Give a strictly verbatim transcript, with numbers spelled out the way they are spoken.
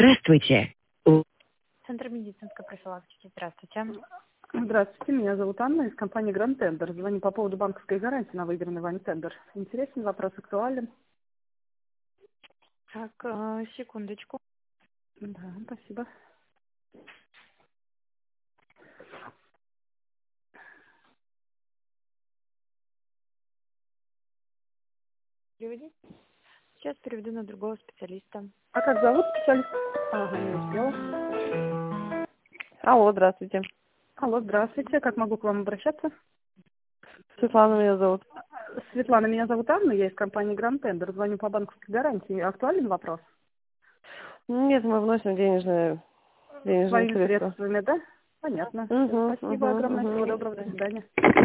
Здравствуйте. У- Центр медицинской профилактики. Здравствуйте. Здравствуйте, меня зовут Анна из компании Grand Tender. Звоню по поводу банковской гарантии на выигранный вами тендер. Интересен вопрос, актуален? Так, э, секундочку. Да, спасибо. Переведи. Сейчас переведу на другого специалиста. А как зовут специалист? Ага, не успела. Алло, здравствуйте. Алло, здравствуйте. Как могу к вам обращаться? Светлана меня зовут. Светлана, меня зовут Анна, я из компании Grand Tender. Звоню по банковской гарантии. Актуален вопрос? Нет, мы вносим денежные, денежные Своими средства. средствами, да? Понятно. Угу, Спасибо угу, огромное. угу. Всего доброго. До свидания.